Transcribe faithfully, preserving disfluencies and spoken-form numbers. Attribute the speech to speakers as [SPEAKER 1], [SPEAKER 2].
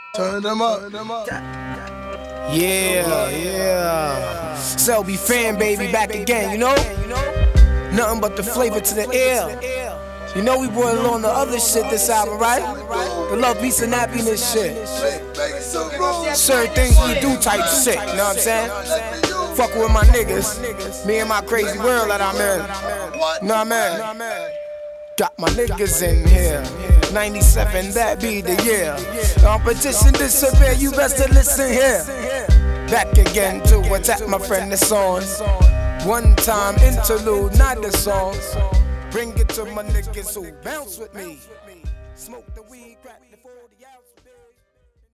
[SPEAKER 1] Turn them up. Turn them up.
[SPEAKER 2] Yeah, yeah. Selby fan, baby, back again, you know? Nothing but the flavor to the air. You know we brought along the other shit this album, right? The love, peace, and happiness shit. Certain things we do type shit, you know what I'm saying? Fucking with my niggas, me and my crazy world that I'm in. Know what I mean? Got my niggas in here. ninety-seven, that be the year. Competition disappear, you best to listen here. Back again to attack my friend, the song. One time interlude, not the song. Bring it to my niggas who bounce with me. Smoke the weed, crack the forty ounce.